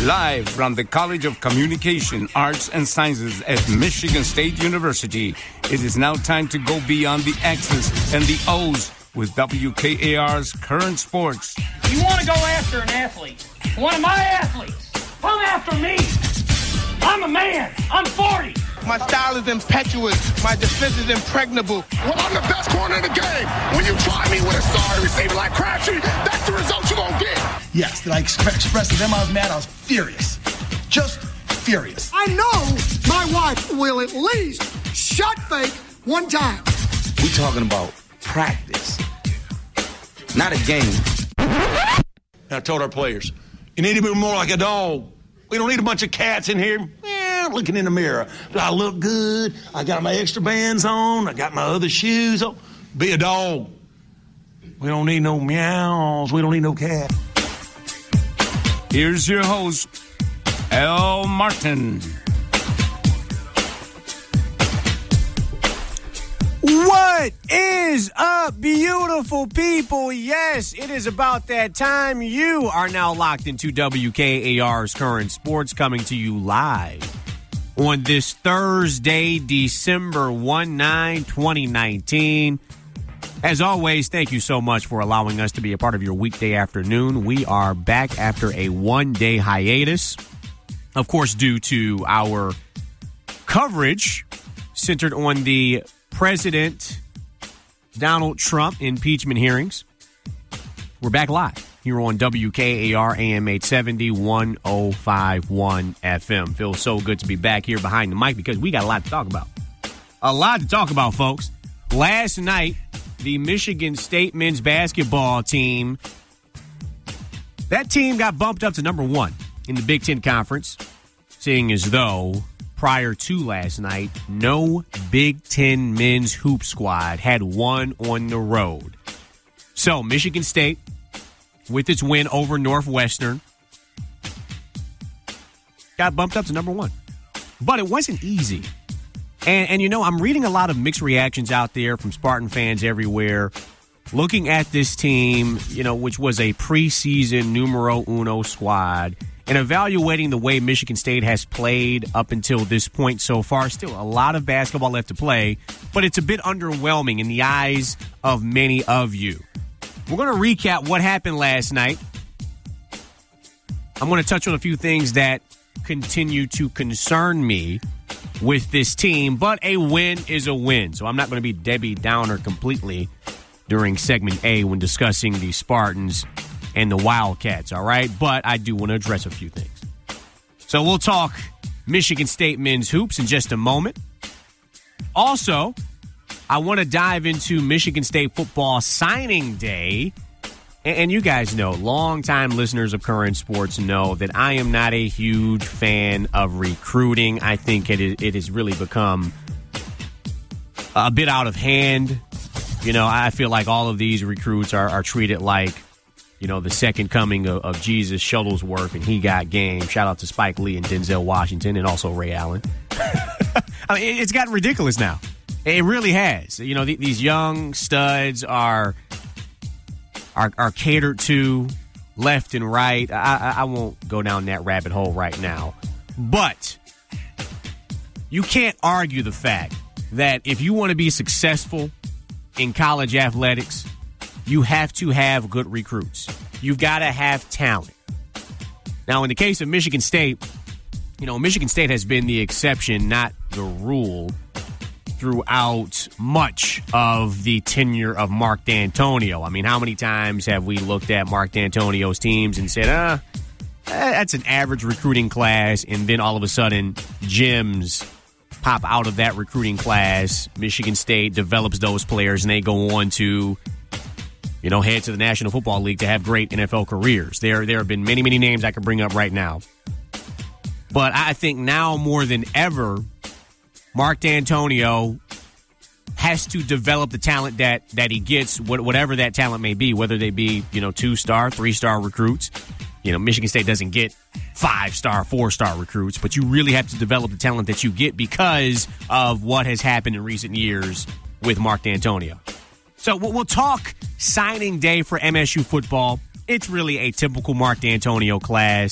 Live from the College of Communication, Arts, and Sciences at Michigan State University, it is now time to go beyond the X's and the O's with WKAR's Current Sports. You want to go after an athlete, one of my athletes, come after me. I'm a man. I'm 40. My style is impetuous. My defense is impregnable. Well, I'm the best corner in the game. When you try me with a sorry receiver like Crabtree, that's the result you're going to get. Yes, did I express to them I was mad? I was furious. Just furious. I know my wife will at least shut fake one time. We talking about practice, not a game. I told our players, you need to be more like a dog. We don't need a bunch of cats in here looking in the mirror. Do I look good? I got my extra bands on. I got my other shoes on. Be a dog. We don't need no meows. We don't need no cat. Here's your host, Al Martin. What is up, beautiful people? Yes, it is about that time. You are now locked into WKAR's Current Sports, coming to you live on this Thursday, December 19, 2019. As always, thank you so much for allowing us to be a part of your weekday afternoon. We are back after a one-day hiatus, of course, due to our coverage centered on the President Donald Trump impeachment hearings. We're back live here on WKAR AM 870 1051 FM. Feels so good to be back here behind the mic because we got a lot to talk about. A lot to talk about, folks. Last night, the Michigan State men's basketball team, that team got bumped up to number one in the Big Ten Conference, seeing as though prior to last night, no Big Ten men's hoop squad had won on the road. So, Michigan State, with its win over Northwestern, got bumped up to number one. But it wasn't easy. And you know, I'm reading a lot of mixed reactions out there from Spartan fans everywhere, looking at this team, you know, which was a preseason numero uno squad, and evaluating the way Michigan State has played up until this point so far. Still a lot of basketball left to play, but it's a bit underwhelming in the eyes of many of you. We're going to recap what happened last night. I'm going to touch on a few things that continue to concern me with this team, but a win is a win. So I'm not going to be Debbie Downer completely during segment A when discussing the Spartans and the Wildcats, all right? But I do want to address a few things. So we'll talk Michigan State men's hoops in just a moment. Also, I want to dive into Michigan State football signing day. And you guys know, longtime listeners of Current Sports know that I am not a huge fan of recruiting. I think it has really become a bit out of hand. You know, I feel like all of these recruits are treated like, you know, the second coming of Jesus Shuttlesworth, and he got game. Shout out to Spike Lee and Denzel Washington and also Ray Allen. I mean, it's gotten ridiculous now. It really has. You know, these young studs are catered to left and right. I won't go down that rabbit hole right now. But you can't argue the fact that if you want to be successful in college athletics, you have to have good recruits. You've got to have talent. Now, in the case of Michigan State, you know, Michigan State has been the exception, not the rule, throughout much of the tenure of Mark D'Antonio. I mean, how many times have we looked at Mark D'Antonio's teams and said, that's an average recruiting class, and then all of a sudden, gems pop out of that recruiting class. Michigan State develops those players, and they go on to, you know, head to the National Football League to have great NFL careers. There have been many, many names I could bring up right now. But I think now more than ever, Mark D'Antonio has to develop the talent that he gets, whatever that talent may be, whether they be, you know, 2-star, 3-star recruits. You know, Michigan State doesn't get 5-star, 4-star recruits, but you really have to develop the talent that you get because of what has happened in recent years with Mark D'Antonio. So we'll talk signing day for MSU football. It's really a typical Mark D'Antonio class.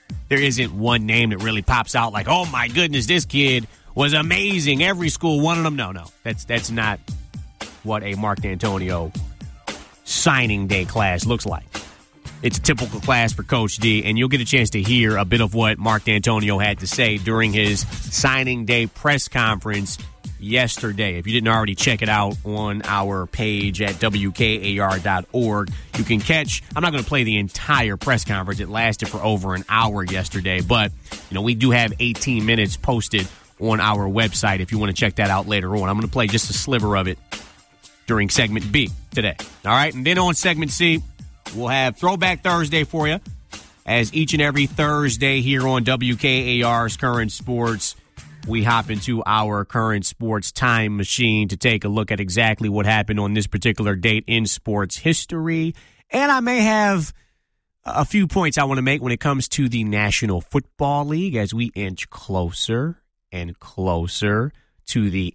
there isn't one name that really pops out like, oh, my goodness, this kid was amazing. Every school wanted him. No. That's not what a Mark D'Antonio signing day class looks like. It's a typical class for Coach D, and you'll get a chance to hear a bit of what Mark D'Antonio had to say during his signing day press conference yesterday. If you didn't already check it out on our page at WKAR.org, you can catch, I'm not going to play the entire press conference. It lasted for over an hour yesterday, but we do have 18 minutes posted on our website if you want to check that out later on. I'm going to play just a sliver of it during segment B today. All right, and then on segment C, we'll have Throwback Thursday for you, as each and every Thursday here on WKAR's Current Sports, we hop into our Current Sports time machine to take a look at exactly what happened on this particular date in sports history. And I may have a few points I want to make when it comes to the National Football League as we inch closer and closer to the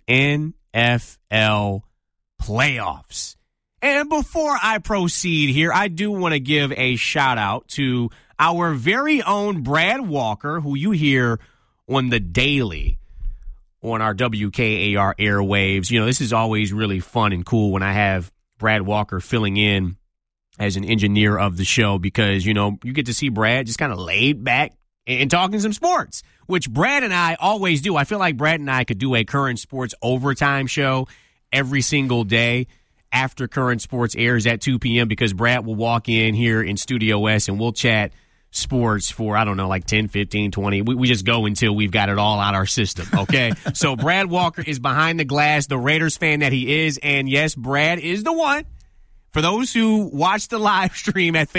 NFL playoffs. And before I proceed here, I do want to give a shout out to our very own Brad Walker, who you hear on the daily on our WKAR airwaves. This is always really fun and cool when I have Brad Walker filling in as an engineer of the show because, you get to see Brad just kind of laid back and talking some sports, which Brad and I always do. I feel like Brad and I could do a Current Sports overtime show every single day after Current Sports airs at 2 p.m. because Brad will walk in here in Studio S and we'll chat sports for, I don't know, like 10, 15, 20. We just go until we've got it all out our system, okay? So Brad Walker is behind the glass, the Raiders fan that he is, and yes, Brad is the one. For those who watch the live stream at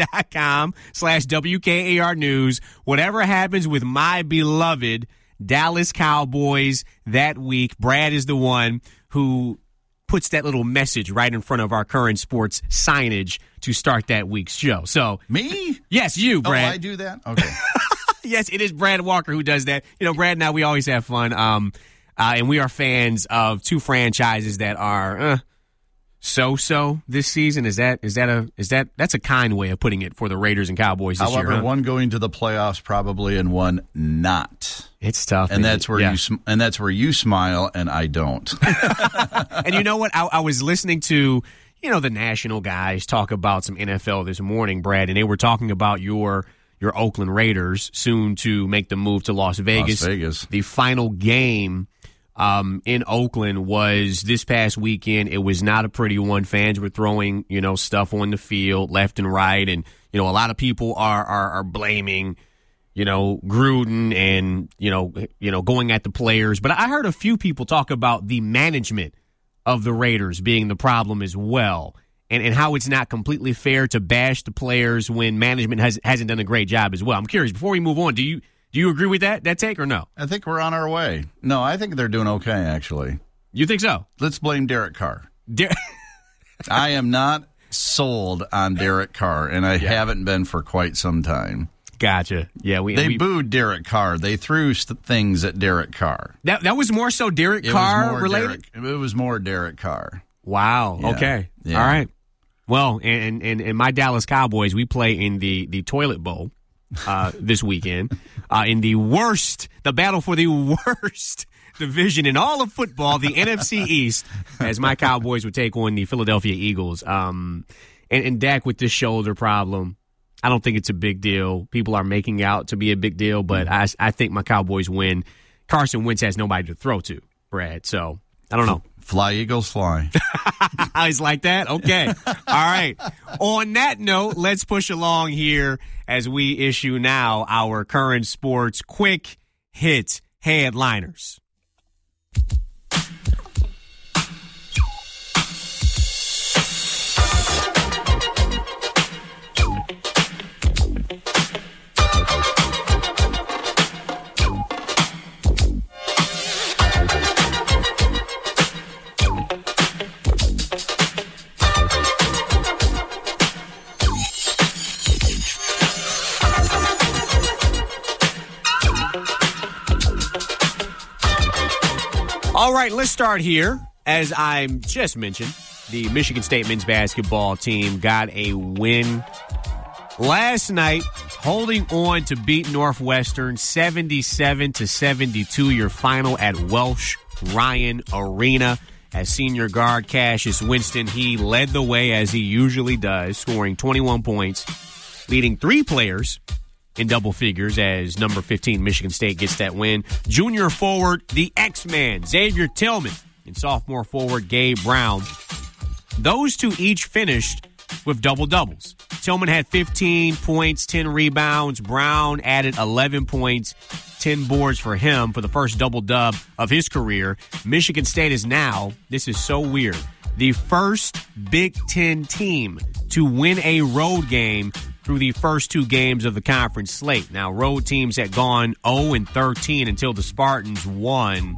Facebook.com/WKAR News, whatever happens with my beloved Dallas Cowboys that week, Brad is the one who puts that little message right in front of our Current Sports signage to start that week's show. So me? Yes, you, Brad. Oh, I do that? Okay. Yes, it is Brad Walker who does that. Brad and I, we always have fun. And we are fans of two franchises that are so this season. That's a kind way of putting it for the Raiders and Cowboys this year. However, one going to the playoffs probably and one not. It's tough, and that's where you smile and I don't. And you know what? I was listening to the national guys talk about some NFL this morning, Brad, and they were talking about your Oakland Raiders soon to make the move to Las Vegas. Las Vegas. The final game in Oakland was this past weekend. It was not a pretty one. Fans were throwing stuff on the field left and right, and a lot of people are blaming Gruden and, going at the players. But I heard a few people talk about the management of the Raiders being the problem as well and how it's not completely fair to bash the players when management hasn't done a great job as well. I'm curious, before we move on, do you agree with that take or no? I think we're on our way. No, I think they're doing okay, actually. You think so? Let's blame Derek Carr. I am not sold on Derek Carr, and I haven't been for quite some time. Gotcha. Yeah, they booed Derek Carr. They threw things at Derek Carr. That was more so Derek Carr related? It was more Derek Carr. Wow. Yeah. Okay. Yeah. All right. Well, and my Dallas Cowboys, we play in the Toilet Bowl this weekend in the battle for the worst division in all of football, the NFC East, as my Cowboys would take on the Philadelphia Eagles. And Dak with this shoulder problem, I don't think it's a big deal. People are making out to be a big deal, but I think my Cowboys win. Carson Wentz has nobody to throw to, Brad, so I don't know. Fly, Eagles, fly. It's like that? Okay. All right. On that note, let's push along here as we issue now our Current Sports Quick Hit Headliners. All right, let's start here. As I just mentioned, the Michigan State men's basketball team got a win last night, holding on to beat Northwestern 77-72, your final at Welsh Ryan Arena. As senior guard Cassius Winston, he led the way as he usually does, scoring 21 points, leading 3 players in double figures as number 15 Michigan State gets that win. Junior forward, the X-Man, Xavier Tillman, and sophomore forward Gabe Brown. Those two each finished with double-doubles. Tillman had 15 points, 10 rebounds. Brown added 11 points, 10 boards for him for the first double-dub of his career. Michigan State is now, this is so weird, the first Big Ten team to win a road game through the first 2 games of the conference slate. Now, road teams had gone 0-13 until the Spartans won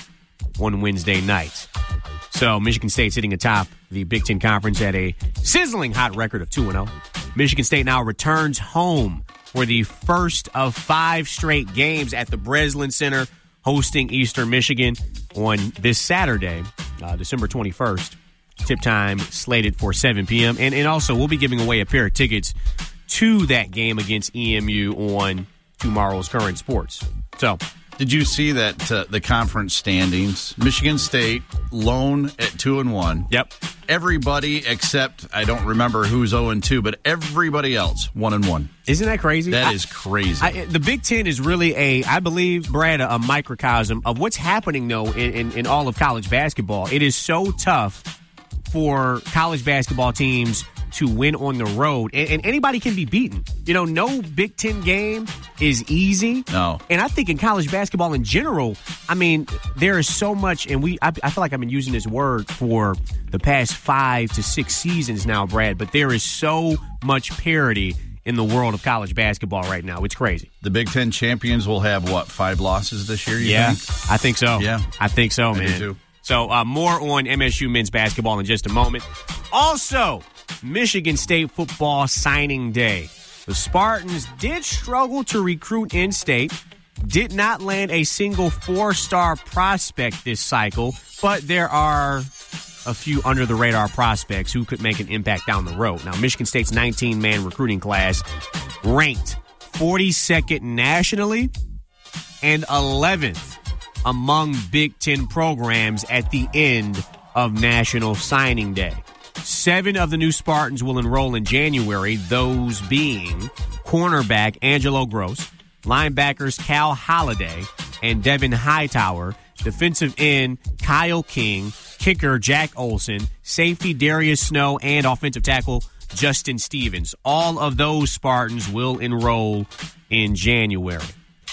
one Wednesday night. So Michigan State sitting atop the Big Ten Conference at a sizzling hot record of 2-0. Michigan State now returns home for the first of 5 straight games at the Breslin Center, hosting Eastern Michigan on this Saturday, December 21st. Tip time slated for 7 p.m. And also, we'll be giving away a pair of tickets to that game against EMU on tomorrow's Current Sports. So, did you see that the conference standings? Michigan State lone at 2-1. Yep. Everybody except, I don't remember who's 0-2, but everybody else 1-1. Isn't that crazy? That is crazy. The Big Ten is really I believe, Brad, a microcosm of what's happening, though, in all of college basketball. It is so tough for college basketball teams to win on the road, and anybody can be beaten. You know, no Big Ten game is easy. No. And I think in college basketball in general, I mean, there is so much, and I feel like I've been using this word for the past 5 to 6 seasons now, Brad, but there is so much parity in the world of college basketball right now. It's crazy. The Big Ten champions will have, 5 losses this year, you think? I think so. Yeah. I think so, man. I do too. So more on MSU men's basketball in just a moment. Also, Michigan State football signing day. The Spartans did struggle to recruit in-state, did not land a single 4-star prospect this cycle, but there are a few under-the-radar prospects who could make an impact down the road. Now, Michigan State's 19-man recruiting class ranked 42nd nationally and 11th among Big Ten programs at the end of National Signing Day. 7 of the new Spartans will enroll in January, those being cornerback Angelo Gross, linebackers Cal Holliday and Devin Hightower, defensive end Kyle King, kicker Jack Olson, safety Darius Snow, and offensive tackle Justin Stevens. All of those Spartans will enroll in January.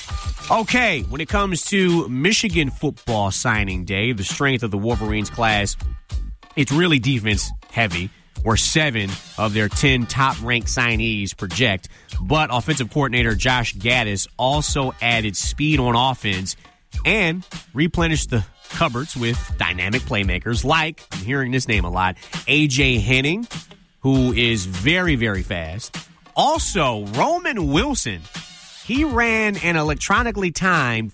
Okay, when it comes to Michigan football signing day, the strength of the Wolverines class, it's really defense heavy, where 7 of their 10 top-ranked signees project. But offensive coordinator Josh Gaddis also added speed on offense and replenished the cupboards with dynamic playmakers like, I'm hearing this name a lot, A.J. Henning, who is very, very fast. Also, Roman Wilson. He ran an electronically timed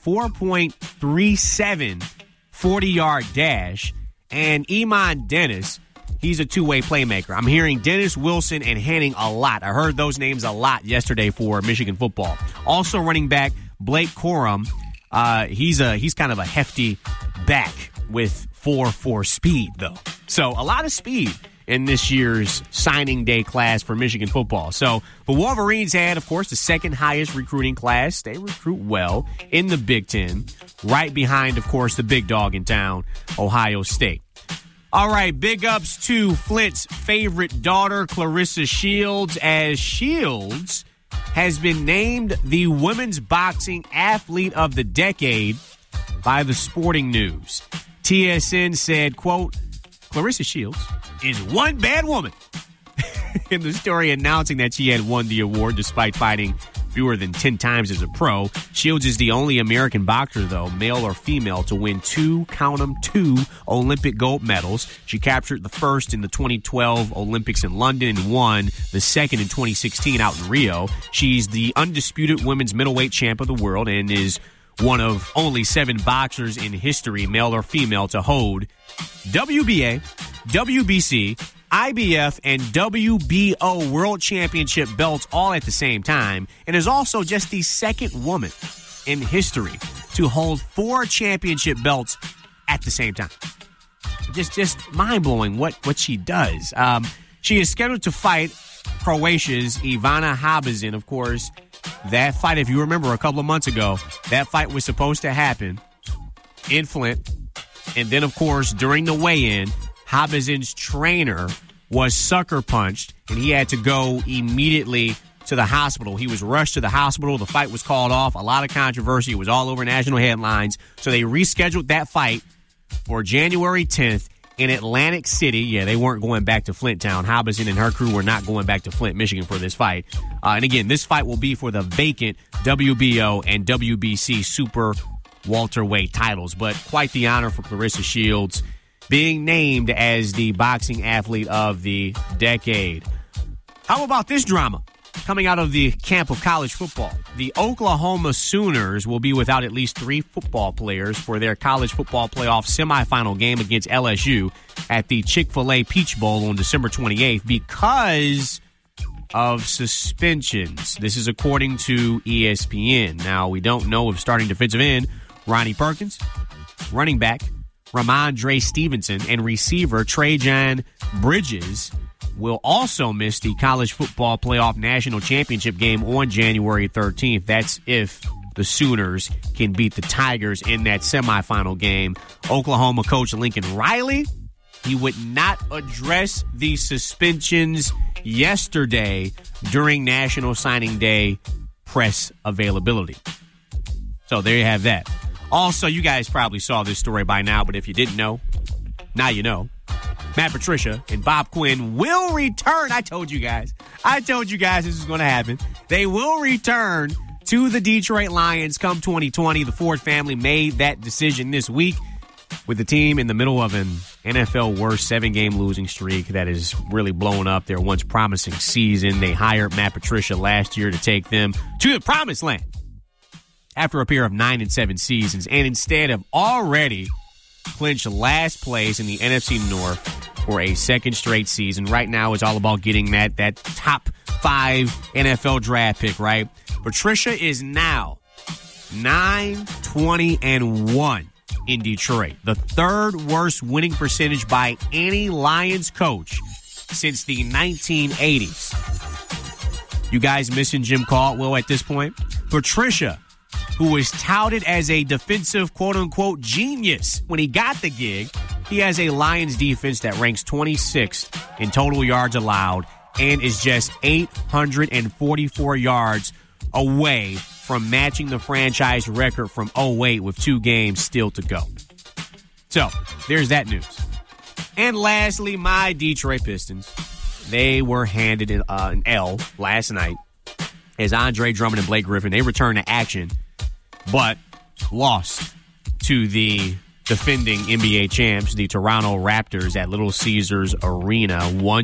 4.37 40-yard dash. And Iman Dennis, he's a two-way playmaker. I'm hearing Dennis, Wilson, and Henning a lot. I heard those names a lot yesterday for Michigan football. Also running back Blake Corum. He's kind of a hefty back with 4.4 speed, though. So a lot of speed in this year's signing day class for Michigan football. So the Wolverines had, of course, the second highest recruiting class. They recruit well in the Big Ten, right behind, of course, the big dog in town, Ohio State. All right, big ups to Flint's favorite daughter, Clarissa Shields, as Shields has been named the Women's Boxing Athlete of the Decade by the Sporting News. TSN said, quote, Clarissa Shields is one bad woman. In the story announcing that she had won the award despite fighting fewer than 10 times as a pro. Shields is the only American boxer, though, male or female, to win 2 Olympic gold medals. She captured the first in the 2012 Olympics in London and won the second in 2016 out in Rio. She's the undisputed women's middleweight champ of the world and is one of only 7 boxers in history, male or female, to hold WBA, WBC, IBF, and WBO World Championship belts all at the same time, and is also just the second woman in history to hold 4 championship belts at the same time. Just mind-blowing what she does. She is scheduled to fight Croatia's Ivana Habazin, of course. That fight, if you remember a couple of months ago, that fight was supposed to happen in Flint. And then, of course, during the weigh-in, Habazin's trainer was sucker punched, and he had to go immediately to the hospital. He was rushed to the hospital. The fight was called off. A lot of controversy. It was all over national headlines. So they rescheduled that fight for January 10th in Atlantic City. Yeah, they weren't going back to Flint Town. Habazin and her crew were not going back to Flint, Michigan for this fight. And again, this fight will be for the vacant WBO and WBC super welterweight titles. But quite the honor for Claressa Shields, being named as the boxing athlete of the decade. How about this drama coming out of the camp of college football? The Oklahoma Sooners will be without at least 3 football players for their college football playoff semifinal game against LSU at the Chick-fil-A Peach Bowl on December 28th because of suspensions. This is according to ESPN. Now, we don't know if starting defensive end Ronnie Perkins, running back Ramondre Stevenson, and receiver Trajan Bridges will also miss the college football playoff national championship game on January 13th. That's if the Sooners can beat the Tigers in that semifinal game. Oklahoma coach Lincoln Riley, he would not address the suspensions yesterday during National Signing Day press availability. So there you have that. Also, you guys probably saw this story by now, but if you didn't know, now you know. Matt Patricia and Bob Quinn will return. I told you guys this is going to happen. They will return to the Detroit Lions come 2020. The Ford family made that decision this week with the team in the middle of an NFL worst 7-game losing streak that is really blowing up their once promising season. They hired Matt Patricia last year to take them to the promised land after a pair of 9-7 seasons, and instead have already clinched last place in the NFC North for a second straight season. Right now, it's all about getting that top 5 NFL draft pick, right? Patricia is now 9-20-1 in Detroit, the 3rd worst winning percentage by any Lions coach since the 1980s. You guys missing Jim Caldwell at this point? Patricia, who was touted as a defensive quote-unquote genius when he got the gig, he has a Lions defense that ranks 26th in total yards allowed and is just 844 yards away from matching the franchise record from 2008 with 2 games still to go. So, there's that news. And lastly, my Detroit Pistons. They were handed an L last night as Andre Drummond and Blake Griffin, they returned to action, but lost to the defending NBA champs, the Toronto Raptors, at Little Caesars Arena,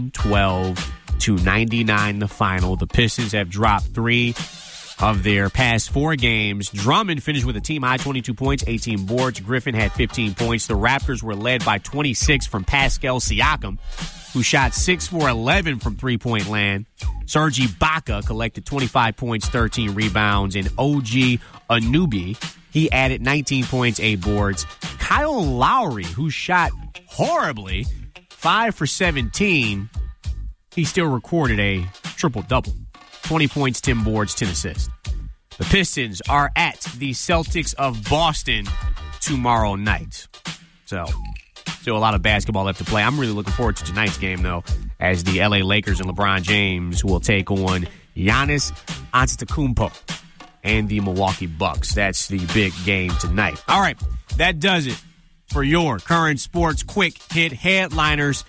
112-99 the final. The Pistons have dropped 3 of their past 4 games. Drummond finished with a team-high 22 points, 18 boards. Griffin had 15 points. The Raptors were led by 26 from Pascal Siakam, who shot 6 for 11 from three-point land. Serge Ibaka collected 25 points, 13 rebounds. And OG Anunoby, he added 19 points, 8 boards. Kyle Lowry, who shot horribly, 5 for 17, he still recorded a triple-double. 20 points, 10 boards, 10 assists. The Pistons are at the Celtics of Boston tomorrow night. So, still a lot of basketball left to play. I'm really looking forward to tonight's game, though, as the LA Lakers and LeBron James will take on Giannis Antetokounmpo and the Milwaukee Bucks. That's the big game tonight. All right, that does it for your current sports quick hit headliners.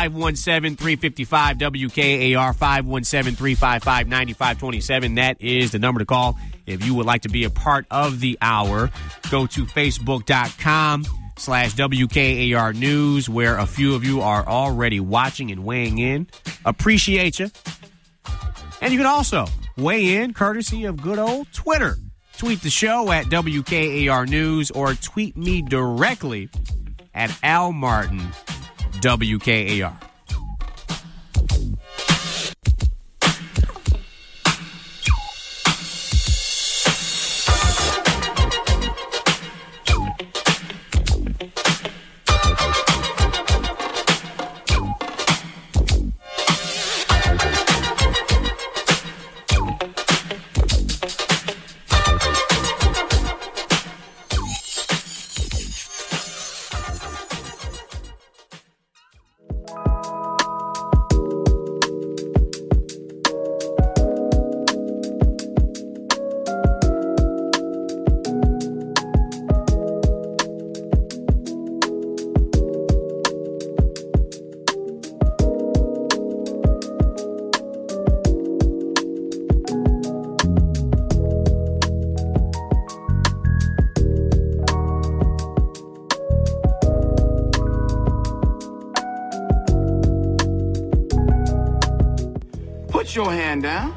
517-355-WKAR, 517-355-9527. That is the number to call if you would like to be a part of the hour. Go to Facebook.com/WKAR News, where a few of you are already watching and weighing in. Appreciate you. And you can also weigh in courtesy of good old Twitter. Tweet the show at WKAR News or tweet me directly at Al Martin WKAR. Put your hand down.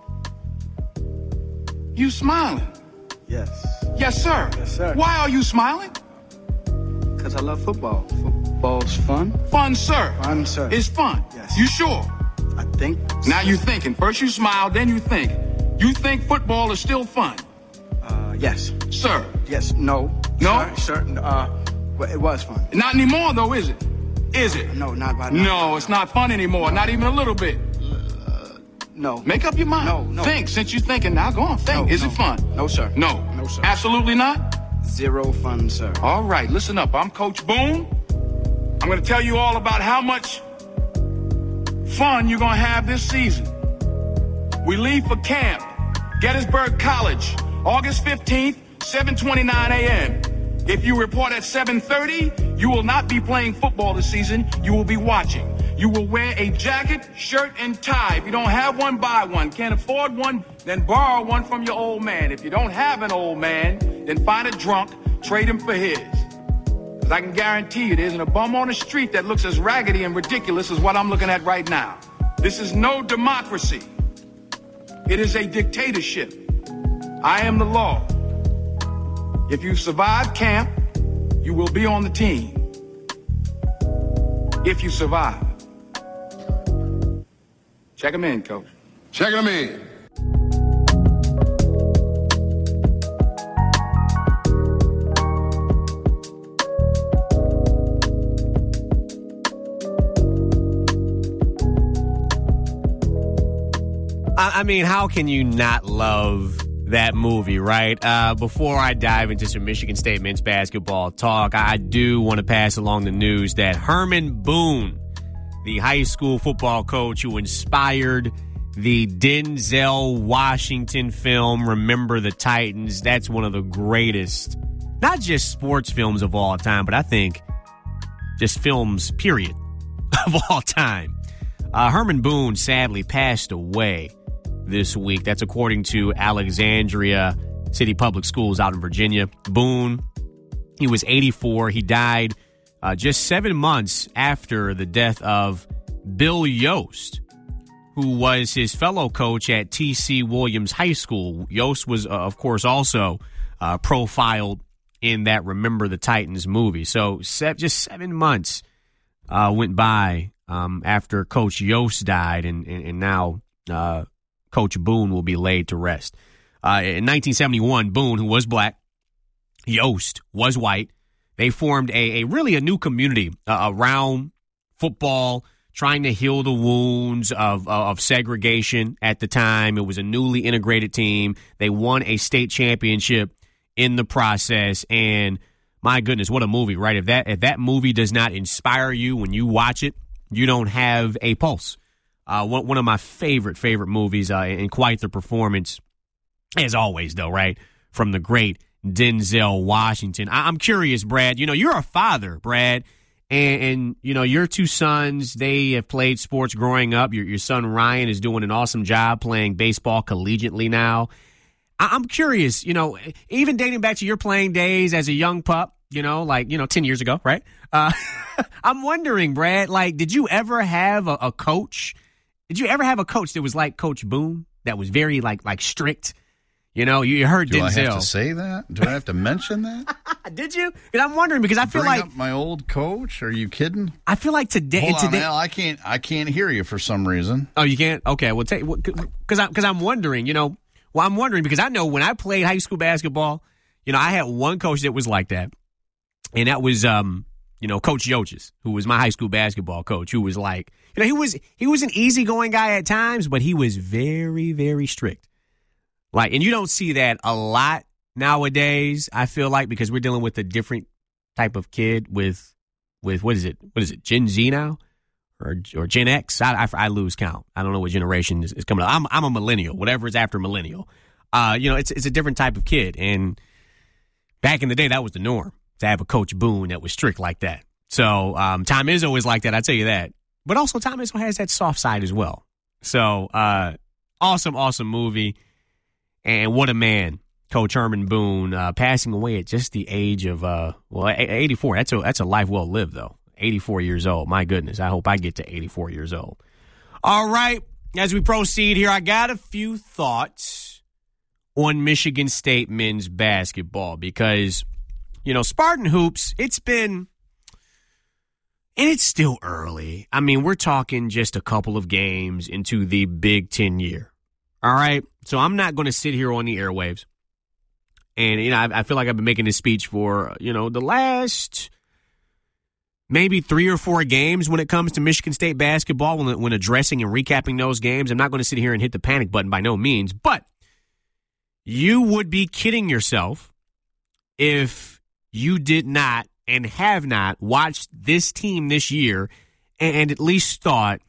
You smiling? Yes. Yes, sir. Yes, sir. Why are you smiling? Because I love football. Football's fun. Fun, sir. Fun, sir. It's fun. Yes. You sure? I think. Now you're thinking. First you smile, then you think. You think football is still fun? Yes. Sir? Yes. No. No? Sir. Well, it was fun. Not anymore, though, is it? Is it? No, not right now. No, it's not fun anymore. Not even a little bit. No. Make up your mind. No. Think. Since you're thinking, now go on. Think. Is it fun? No, sir. No. No, sir. Absolutely not? Zero fun, sir. All right, listen up. I'm Coach Boone. I'm going to tell you all about how much fun you're going to have this season. We leave for camp, Gettysburg College, August 15th, 7:29 a.m. If you report at 7:30, you will not be playing football this season. You will be watching. You will wear a jacket, shirt, and tie. If you don't have one, buy one. Can't afford one, then borrow one from your old man. If you don't have an old man, then find a drunk, trade him for his. Because I can guarantee you there isn't a bum on the street that looks as raggedy and ridiculous as what I'm looking at right now. This is no democracy. It is a dictatorship. I am the law. If you survive camp, you will be on the team. If you survive. Check him in, Coach. Check him in. I mean, how can you not love that movie, right? Before I dive into some Michigan State men's basketball talk, I do want to pass along the news that Herman Boone, the high school football coach who inspired the Denzel Washington film, Remember the Titans, that's one of the greatest, not just sports films of all time, but I think just films, period, of all time. Herman Boone sadly passed away this week. That's according to Alexandria City Public Schools out in Virginia. Boone, he was 84. He died just 7 months after the death of Bill Yost, who was his fellow coach at T.C. Williams High School. Yost was, of course, also profiled in that Remember the Titans movie. So just 7 months went by after Coach Yost died, and now Coach Boone will be laid to rest. In 1971, Boone, who was black, Yost was white. They formed a really new community around football, trying to heal the wounds of segregation at the time. It was a newly integrated team. They won a state championship in the process, and my goodness, what a movie, right? If that movie does not inspire you when you watch it, you don't have a pulse. One of my favorite movies, and quite the performance, as always, though, right, from the great Denzel Washington. I'm curious, Brad, you're a father, Brad, and your two sons, they have played sports growing up. Your son Ryan is doing an awesome job playing baseball collegiately now. I'm curious, even dating back to your playing days as a young pup, 10 years ago, right? I'm wondering, Brad, did you ever have a coach? Did you ever have a coach that was like Coach Boone, that was very like strict? You know, you heard Do Denzel. I have to say that? Do I have to mention that? Did you? Because I'm wondering, because I feel Bring like up my old coach. Are you kidding? I feel like today. Hold on, Al, I can't hear you for some reason. Oh, you can't? Okay, well, because I'm wondering. You know, I'm wondering because I know when I played high school basketball, you know, I had one coach that was like that, and that was Coach Yoches, who was my high school basketball coach, who was like, you know, he was an easygoing guy at times, but he was very, very strict. Like, and you don't see that a lot nowadays, I feel like, because we're dealing with a different type of kid with what is it, Gen Z now? Or Gen X? I lose count. I don't know what generation is coming up. I'm a millennial, whatever is after millennial. It's a different type of kid. And back in the day, that was the norm, to have a Coach Boone that was strict like that. So Tom Izzo is like that, I tell you that. But also Tom Izzo has that soft side as well. So awesome movie. And what a man, Coach Herman Boone, passing away at just the age of 84. That's a life well lived, though. 84 years old. My goodness, I hope I get to 84 years old. All right, as we proceed here, I got a few thoughts on Michigan State men's basketball because, you know, Spartan Hoops, it's still early. I mean, we're talking just a couple of games into the Big Ten year. All right, so I'm not going to sit here on the airwaves. And, you know, I feel like I've been making this speech for, you know, the last maybe 3 or 4 games when it comes to Michigan State basketball, when addressing and recapping those games. I'm not going to sit here and hit the panic button by no means, but you would be kidding yourself if you did not and have not watched this team this year and at least thought,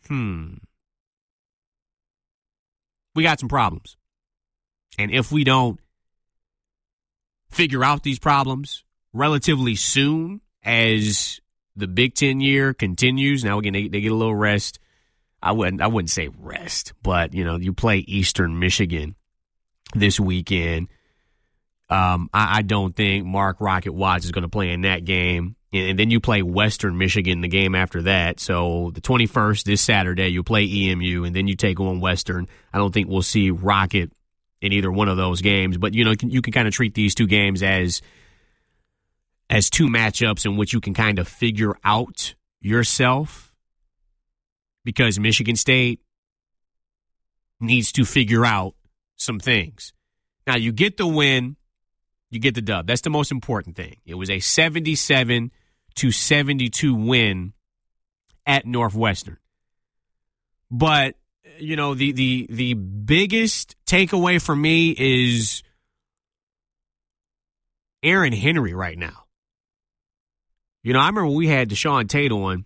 we got some problems. And if we don't figure out these problems relatively soon as the Big Ten year continues, now again, they get a little rest. I wouldn't say rest, but, you know, you play Eastern Michigan this weekend. I don't think Mark Rocket Watts is going to play in that game. And then you play Western Michigan the game after that. So the 21st, this Saturday, you play EMU, and then you take on Western. I don't think we'll see Rocket in either one of those games. But, you know, you can kind of treat these two games as two matchups in which you can kind of figure out yourself, because Michigan State needs to figure out some things. Now, you get the win, you get the dub. That's the most important thing. It was a 77-72 win at Northwestern. But, you know, the biggest takeaway for me is Aaron Henry right now. You know, I remember we had Deshaun Tate on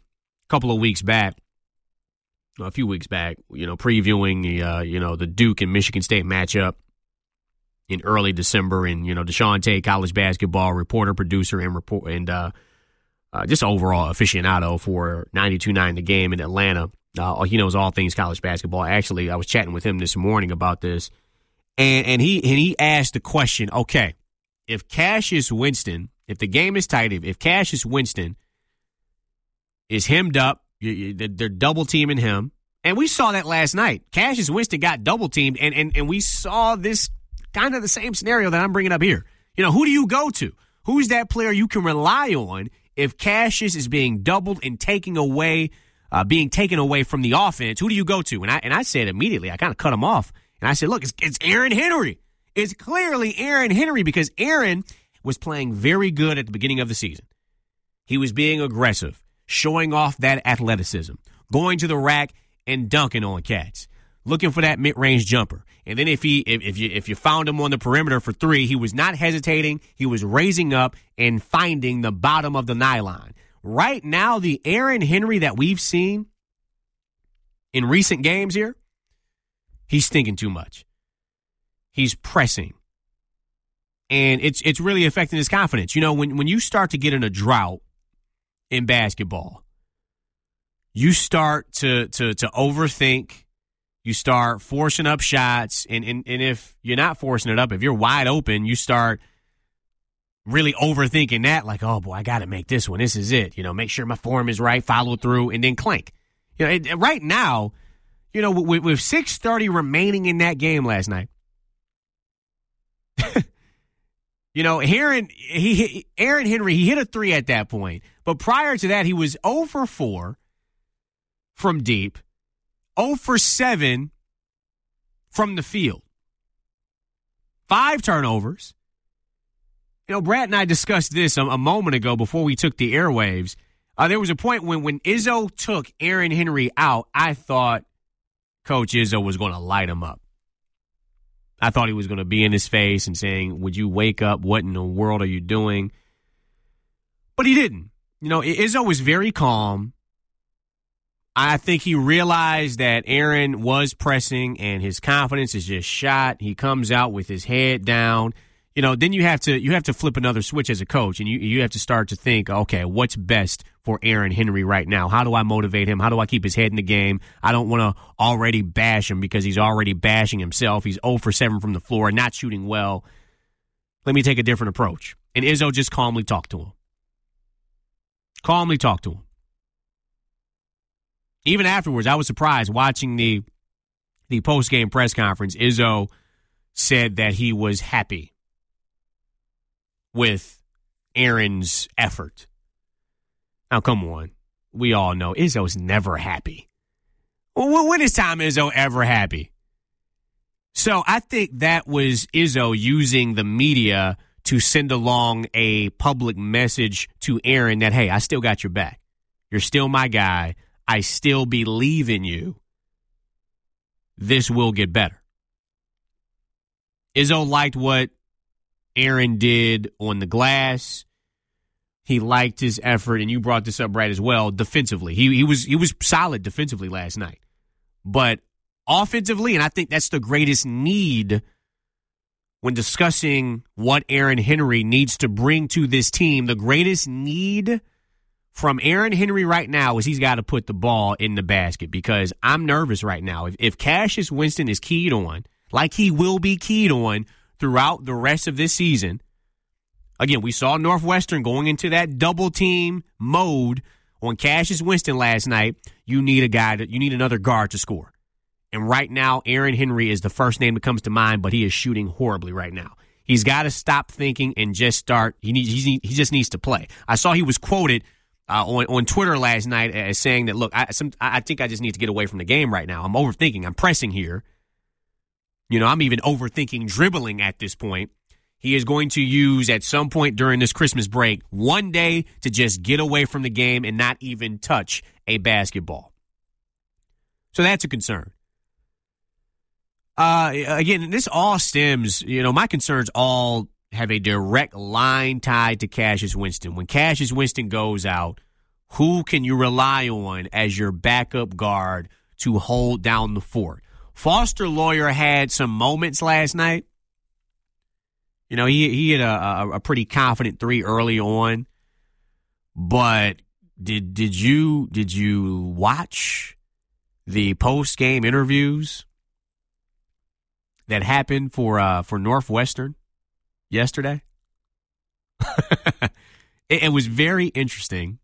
a few weeks back, you know, previewing the Duke and Michigan State matchup in early December. And, you know, Deshaun Tate, college basketball reporter, producer, and just overall aficionado for 92.9 The Game in Atlanta. He knows all things college basketball. Actually, I was chatting with him this morning about this, and he asked the question, okay, if Cassius Winston, if the game is tight, if Cassius Winston is hemmed up, they're double teaming him, and we saw that last night. Cassius Winston got double teamed, and we saw this kind of the same scenario that I'm bringing up here. You know, who do you go to? Who's that player you can rely on if Cassius is being doubled and being taken away from the offense? Who do you go to? And I said immediately, I kind of cut him off, and I said, look, it's Aaron Henry. It's clearly Aaron Henry, because Aaron was playing very good at the beginning of the season. He was being aggressive, showing off that athleticism, going to the rack and dunking on cats, looking for that mid-range jumper. And then if you found him on the perimeter for three, he was not hesitating. He was raising up and finding the bottom of the nylon. Right now, the Aaron Henry that we've seen in recent games here, he's thinking too much. He's pressing. And it's really affecting his confidence. You know, when you start to get in a drought in basketball, you start to overthink. You start forcing up shots. And if you're not forcing it up, if you're wide open, you start really overthinking that. Like, oh, boy, I got to make this one. This is it. You know, make sure my form is right, follow through, and then clank. You know, right now, you know, with 6:30 remaining in that game last night, Aaron Henry, he hit a 3 at that point. But prior to that, he was 0 for 4 from deep, 0 for 7 from the field. 5 turnovers. Brad and I discussed this a moment ago before we took the airwaves. There was a point when Izzo took Aaron Henry out, I thought Coach Izzo was going to light him up. I thought he was going to be in his face and saying, would you wake up? What in the world are you doing? But he didn't. Izzo was very calm. I think he realized that Aaron was pressing and his confidence is just shot. He comes out with his head down. Then you have to flip another switch as a coach, and you have to start to think, okay, what's best for Aaron Henry right now? How do I motivate him? How do I keep his head in the game? I don't want to already bash him because he's already bashing himself. He's 0 for 7 from the floor, not shooting well. Let me take a different approach. And Izzo just calmly talked to him. Calmly talked to him. Even afterwards, I was surprised watching the post-game press conference. Izzo said that he was happy with Aaron's effort. Now, come on. We all know Izzo's never happy. Well, when is Tom Izzo ever happy? So I think that was Izzo using the media to send along a public message to Aaron that, hey, I still got your back. You're still my guy. I still believe in you. This will get better. Izzo liked what Aaron did on the glass. He liked his effort, and you brought this up, Brad, as well, defensively. He was solid defensively last night. But offensively, and I think that's the greatest need when discussing what Aaron Henry needs to bring to this team, the greatest need from Aaron Henry right now is he's got to put the ball in the basket, because I'm nervous right now. If Cassius Winston is keyed on, like he will be keyed on throughout the rest of this season. Again, we saw Northwestern going into that double team mode on Cassius Winston last night. You need another guard to score. And right now, Aaron Henry is the first name that comes to mind, but he is shooting horribly right now. He's got to stop thinking and just start. He just needs to play. I saw he was quoted on Twitter last night as saying that, look, I think I just need to get away from the game right now. I'm overthinking. I'm pressing here. I'm even overthinking dribbling at this point. He is going to use at some point during this Christmas break one day to just get away from the game and not even touch a basketball. So that's a concern. Again, this all stems, my concerns all have a direct line tied to Cassius Winston. When Cassius Winston goes out, who can you rely on as your backup guard to hold down the fort? Foster Loyer had some moments last night. He had a pretty confident 3 early on. But did you watch the post-game interviews that happened for Northwestern yesterday? It was very interesting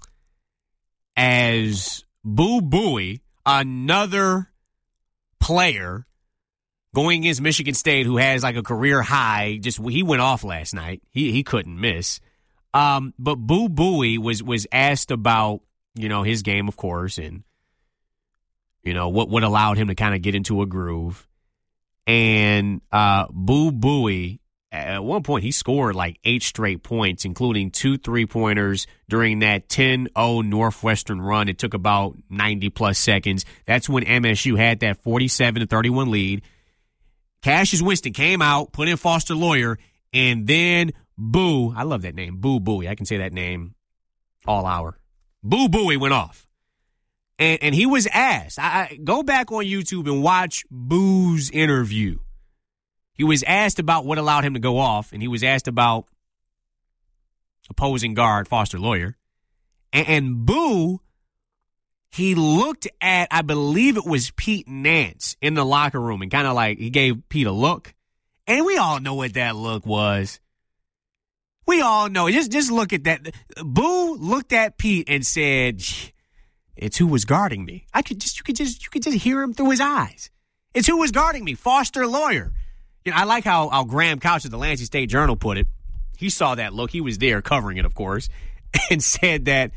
as Boo Buie, another player going against Michigan State who has like a career high, he went off last night. He couldn't miss. But Boo Buie was asked about, his game, of course, and, what allowed him to kind of get into a groove. And Boo Buie, at one point, he scored like 8 straight points, including 2 3-pointers during that 10-0 Northwestern run. It took about 90-plus seconds. That's when MSU had that 47-31 lead. Cassius Winston came out, put in Foster Loyer, and then Boo, I love that name, Boo Buie. I can say that name all hour. Boo Buie went off. And he was asked, go back on YouTube and watch Boo's interview. He was asked about what allowed him to go off, and he was asked about opposing guard Foster Loyer. And Boo, he looked at, I believe it was Pete Nance in the locker room, and kind of like he gave Pete a look. And we all know what that look was. We all know. Just look at that. Boo looked at Pete and said, "It's who was guarding me." You could just hear him through his eyes. It's who was guarding me, Foster Loyer. I like how Graham Couch at the Lansing State Journal put it. he saw that look. He was there covering it, of course, and said that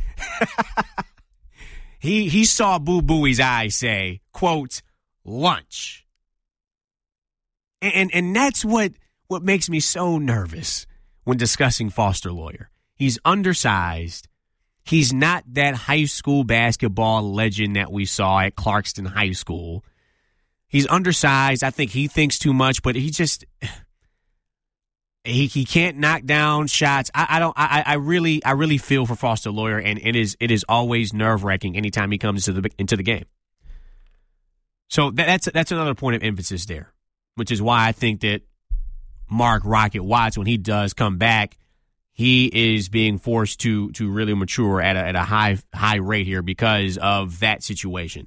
he saw Boo Buie's eyes say, quote, lunch. And that's what makes me so nervous when discussing Foster Loyer. He's undersized. He's not that high school basketball legend that we saw at Clarkston High School. He's undersized. I think he thinks too much, but he just he can't knock down shots. I really feel for Foster Loyer, and it is always nerve-wracking anytime he comes into the game. So that's another point of emphasis there, which is why I think that Mark Rocket Watts, when he does come back, he is being forced to really mature at a high rate here because of that situation.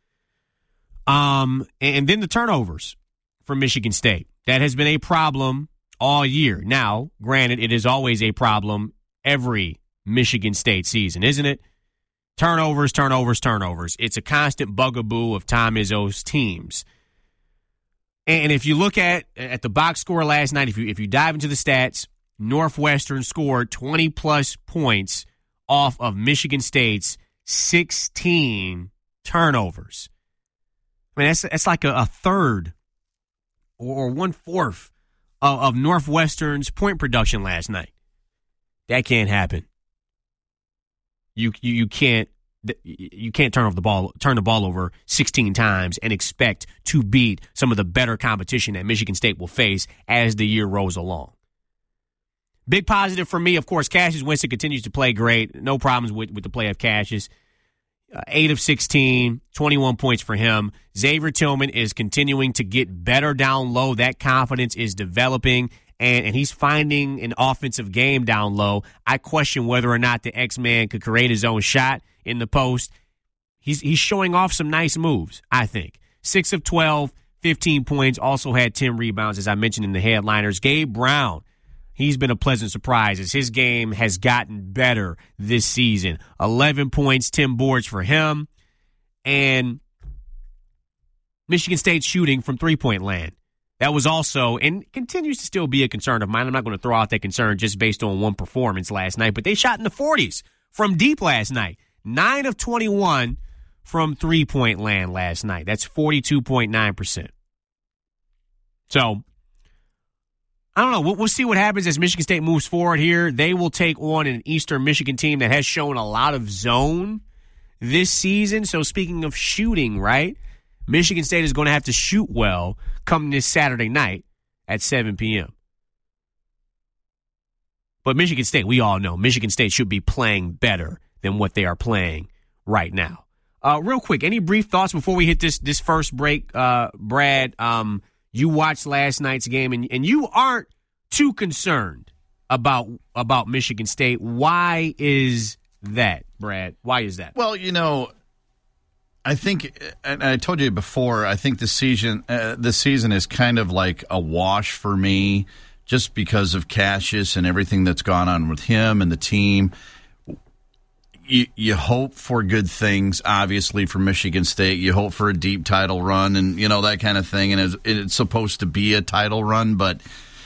And then the turnovers for Michigan State. That has been a problem all year. Now, granted, it is always a problem every Michigan State season, isn't it? Turnovers. It's a constant bugaboo of Tom Izzo's teams. And if you look at the box score last night, if you dive into the stats, Northwestern scored 20-plus points off of Michigan State's 16 turnovers. I mean, that's like a third or 1/4 of Northwestern's point production last night. That can't happen. You can't turn the ball over 16 times and expect to beat some of the better competition that Michigan State will face as the year rolls along. Big positive for me, of course, Cassius Winston continues to play great. No problems with the play of Cassius. 8 of 16, 21 points for him. Xavier Tillman is continuing to get better down low. That confidence is developing, and he's finding an offensive game down low. I question whether or not the X-Man could create his own shot in the post. He's showing off some nice moves, I think. 6 of 12, 15 points, also had 10 rebounds, as I mentioned in the headliners. Gabe Brown, he's been a pleasant surprise as his game has gotten better this season. 11 points, 10 boards for him. And Michigan State shooting from three-point land. That was also, and continues to still be a concern of mine. I'm not going to throw out that concern just based on one performance last night, but they shot in the 40s from deep last night. 9 of 21 from three-point land last night. That's 42.9%. So, I don't know. We'll see what happens as Michigan State moves forward here. They will take on an Eastern Michigan team that has shown a lot of zone this season. So speaking of shooting, right, Michigan State is going to have to shoot well come this Saturday night at 7 p.m. But Michigan State, we all know, Michigan State should be playing better than what they are playing right now. Real quick, any brief thoughts before we hit this first break, Brad? You watched last night's game, and you aren't too concerned about Michigan State. Why is that, Brad? Why is that? Well, I think, and I told you before, I think this season is kind of like a wash for me just because of Cassius and everything that's gone on with him and the team. You hope for good things, obviously, for Michigan State. You hope for a deep title run and, that kind of thing. And it's supposed to be a title run. But,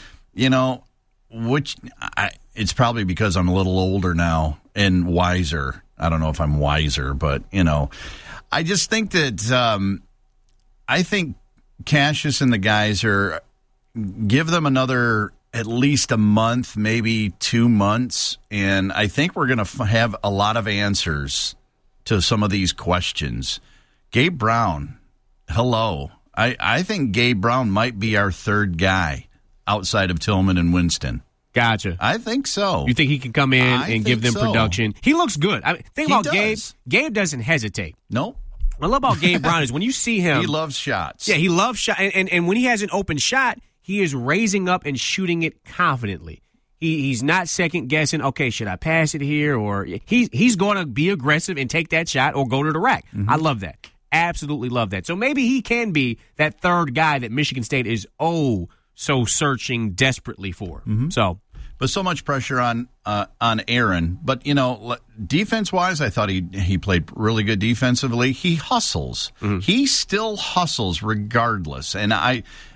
it's probably because I'm a little older now and wiser. I don't know if I'm wiser, but, I just think that I think Cassius and the guys give them another at least a month, maybe 2 months, and I think we're going to have a lot of answers to some of these questions. Gabe Brown, hello. I think Gabe Brown might be our third guy outside of Tillman and Winston. Gotcha. I think so. You think he can come in and give them production? He looks good. Think about Gabe. Gabe doesn't hesitate. Nope. What I love about Gabe Brown is when you see him. He loves shots. Yeah, he loves shots. And when he has an open shot, he is raising up and shooting it confidently. He's not second guessing, okay, should I pass it here? Or he's going to be aggressive and take that shot or go to the rack. Mm-hmm. I love that. Absolutely love that. So maybe he can be that third guy that Michigan State is so searching desperately for. Mm-hmm. But so much pressure on Aaron. But, defense-wise, I thought he played really good defensively. He hustles. Mm-hmm. He still hustles regardless. And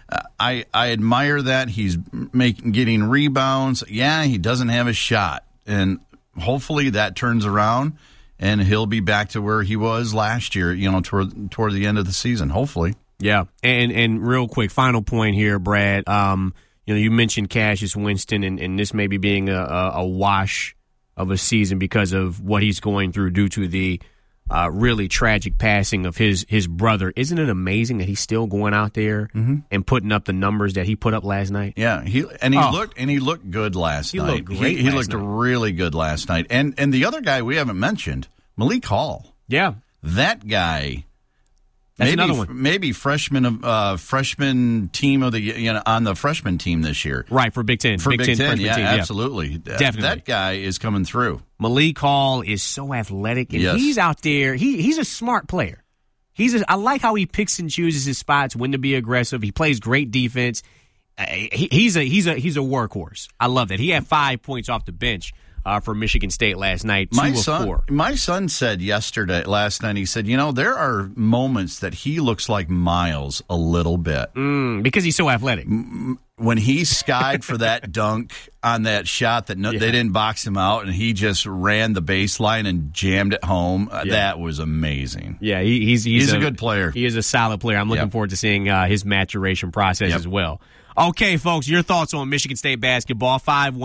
I admire that. He's getting rebounds. Yeah, he doesn't have a shot. And hopefully that turns around and he'll be back to where he was last year, toward the end of the season, hopefully. Yeah. And real quick, final point here, Brad. You mentioned Cassius Winston and this maybe being a wash of a season because of what he's going through due to the really tragic passing of his brother. Isn't it amazing that he's still going out there and putting up the numbers that he put up last night? Yeah, he looked good last night. Looked great. He looked really good last night. And the other guy we haven't mentioned, Malik Hall. Yeah, that guy. That's another one. Maybe freshman team of the on the freshman team this year. Right, for Big Ten. For Big Ten, yeah, team, absolutely. Definitely. That guy is coming through. Malik Hall is so athletic, and yes. he's out there. He's a smart player. I like how he picks and chooses his spots, when to be aggressive. He plays great defense. He's a workhorse. I love that. He had 5 points off the bench for Michigan State last night. 2 of 4. My son said last night, he said, there are moments that he looks like Miles a little bit. Because he's so athletic. When he skied for that dunk on that shot that they didn't box him out, and he just ran the baseline and jammed it home, that was amazing. Yeah, he's a good player. He is a solid player. I'm looking forward to seeing his maturation process as well. Okay, folks, your thoughts on Michigan State basketball,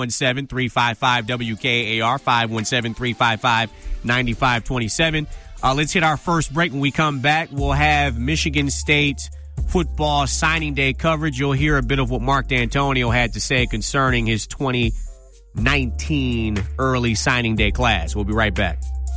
517-355-WKAR, 517-355-9527. Let's hit our first break. When we come back, we'll have Michigan State football signing day coverage. You'll hear a bit of what Mark D'Antonio had to say concerning his 2019 early signing day class. We'll be right back.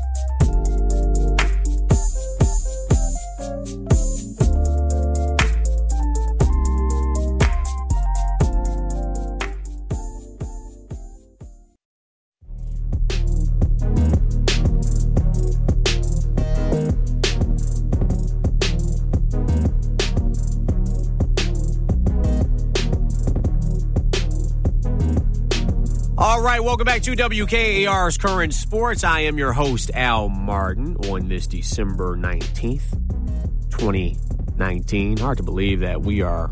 All right, welcome back to WKAR's Current Sports. I am your host, Al Martin, on this December 19th, 2019. Hard to believe that we are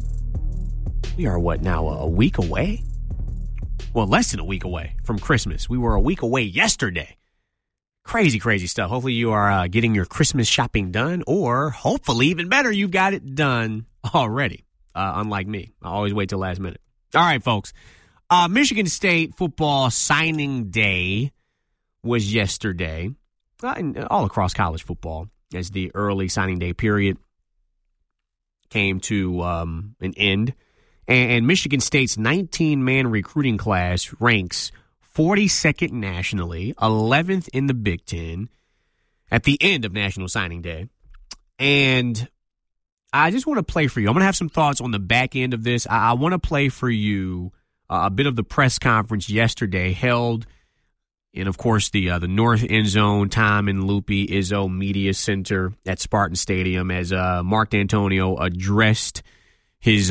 what now, a week away? Well, less than a week away from Christmas. We were a week away yesterday. Crazy, crazy stuff. Hopefully you are getting your Christmas shopping done, or hopefully, even better, you've got it done already, unlike me. I always wait till last minute. All right, folks. Michigan State football signing day was yesterday, all across college football, as the early signing day period came to an end. And Michigan State's 19-man recruiting class ranks 42nd nationally, 11th in the Big Ten at the end of National Signing Day. And I just want to play for you. I'm going to have some thoughts on the back end of this. I want to play for you a bit of the press conference yesterday held in, of course, the North End Zone, Tom and Lupe Izzo Media Center at Spartan Stadium, as Mark D'Antonio addressed his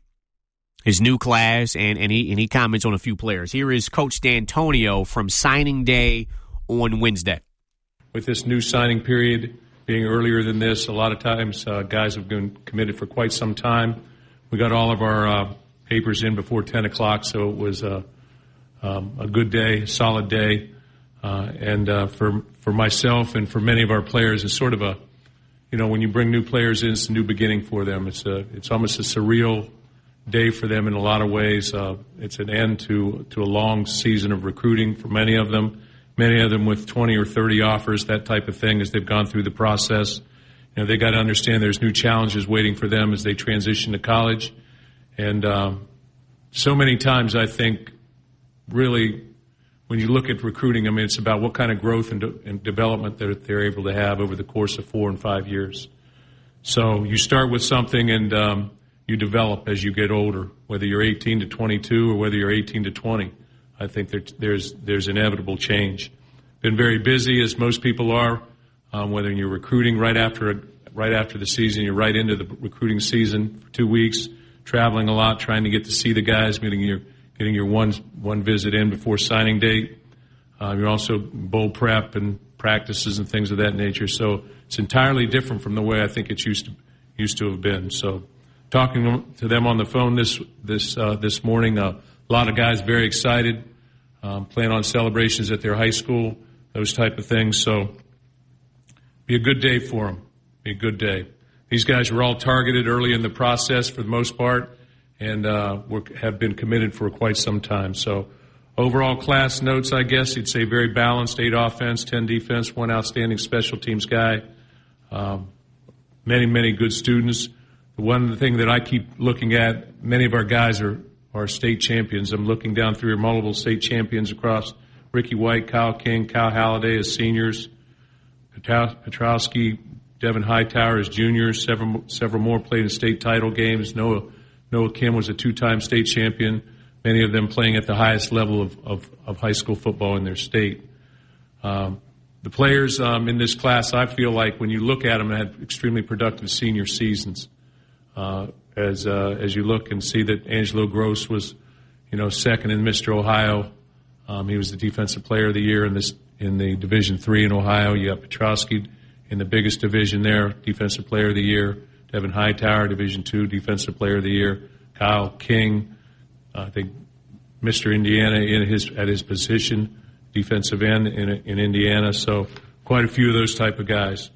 new class, and he comments on a few players. Here is Coach D'Antonio from signing day on Wednesday. With this new signing period being earlier than this, a lot of times guys have been committed for quite some time. We got all of our papers in before 10 o'clock, so it was a good day, solid day. And for myself and for many of our players, it's sort of a, when you bring new players in, it's a new beginning for them. It's almost a surreal day for them in a lot of ways. It's an end to a long season of recruiting for many of them with 20 or 30 offers, that type of thing, as they've gone through the process. They got to understand there's new challenges waiting for them as they transition to college. And so many times I think really when you look at recruiting, it's about what kind of growth and development that they're able to have over the course of 4 and 5 years. So you start with something and you develop as you get older, whether you're 18 to 22 or whether you're 18 to 20. I think there's inevitable change. Been very busy, as most people are, whether you're recruiting right after the season, you're right into the recruiting season for 2 weeks, traveling a lot, trying to get to see the guys, getting your one visit in before signing date. You're also bowl prep and practices and things of that nature. So it's entirely different from the way I think it's used to have been. So talking to them on the phone this morning. A lot of guys very excited, plan on celebrations at their high school, those type of things. So be a good day for them. Be a good day. These guys were all targeted early in the process for the most part, and have been committed for quite some time. So overall class notes, I guess you'd say very balanced, 8 offense, 10 defense, 1 outstanding special teams guy. Many, many good students. The one thing that I keep looking at, many of our guys are state champions. I'm looking down through your multiple state champions across. Ricky White, Kyle King, Kyle Halliday as seniors. Petrowski, Devin Hightower as juniors. Several more played in state title games. Noah Kim was a 2-time state champion. Many of them playing at the highest level of high school football in their state. The players in this class, I feel like when you look at them, had extremely productive senior seasons. As you look and see that Angelo Gross was, second in Mr. Ohio. He was the defensive player of the year in the Division III in Ohio. You got Petrowski in the biggest division there, defensive player of the year. Devin Hightower, Division II, defensive player of the year. Kyle King, I think Mr. Indiana at his position, defensive end in Indiana. So quite a few of those type of guys.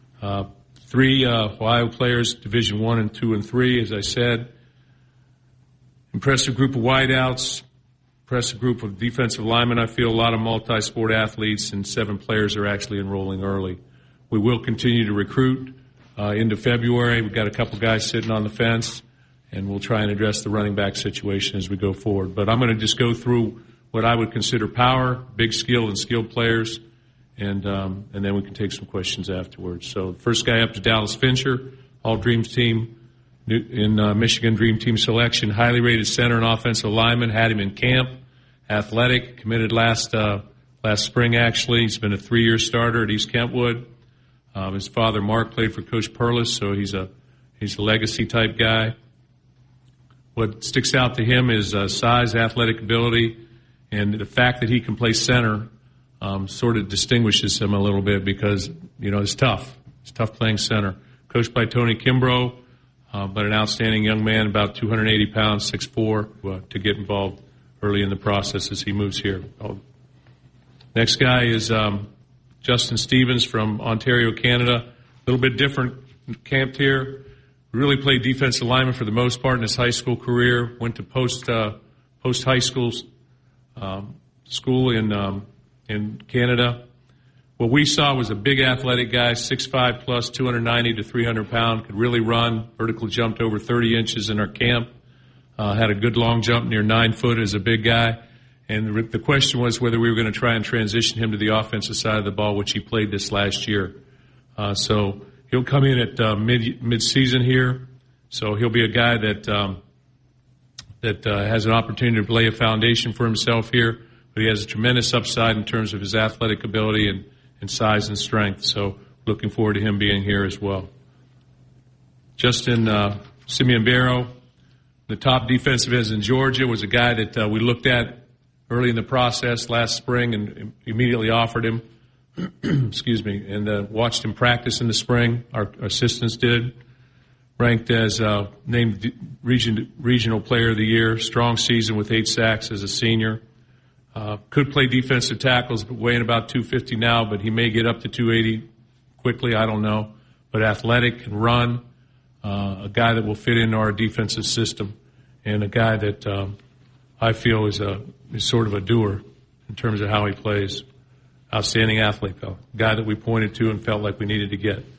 3 Ohio players, Division I and II and III, as I said. Impressive group of wideouts. Impressive group of defensive linemen. I feel a lot of multi-sport athletes, and 7 players are actually enrolling early. We will continue to recruit into February. We've got a couple guys sitting on the fence, and we'll try and address the running back situation as we go forward. But I'm going to just go through what I would consider power, big skill, and skilled players, and then we can take some questions afterwards. So the first guy up is Dallas Fincher, All Dreams team in Michigan Dream Team selection, highly rated center and offensive lineman, had him in camp, athletic, committed last spring actually. He's been a 3-year starter at East Kentwood. His father, Mark, played for Coach Perlis, so he's a legacy type guy. What sticks out to him is size, athletic ability, and the fact that he can play center sort of distinguishes him a little bit because, it's tough. It's tough playing center. Coached by Tony Kimbrough, but an outstanding young man, about 280 pounds, 6'4", to get involved early in the process as he moves here. Next guy is Justin Stevens from Ontario, Canada. A little bit different, camped here. Really played defensive lineman for the most part in his high school career. Went to post high school in Canada. What we saw was a big athletic guy, 6'5 plus, 290 to 300 pound, could really run. Vertical jumped over 30 inches in our camp. Had a good long jump near 9 foot as a big guy. And the question was whether we were going to try and transition him to the offensive side of the ball, which he played this last year. So he'll come in at mid-season here. So he'll be a guy that has an opportunity to lay a foundation for himself here. But he has a tremendous upside in terms of his athletic ability and size and strength. So looking forward to him being here as well. Justin Simeon Barrow, the top defensive ends in Georgia, was a guy that we looked at early in the process last spring and immediately offered him. Excuse me, and watched him practice in the spring. Our assistants did. Ranked as named regional player of the year. Strong season with 8 sacks as a senior. Could play defensive tackles, but weighing about 250 now, but he may get up to 280 quickly. I don't know. But athletic, can run. A guy that will fit into our defensive system, and a guy that I feel is sort of a doer in terms of how he plays. Outstanding athlete, though. Guy that we pointed to and felt like we needed to get.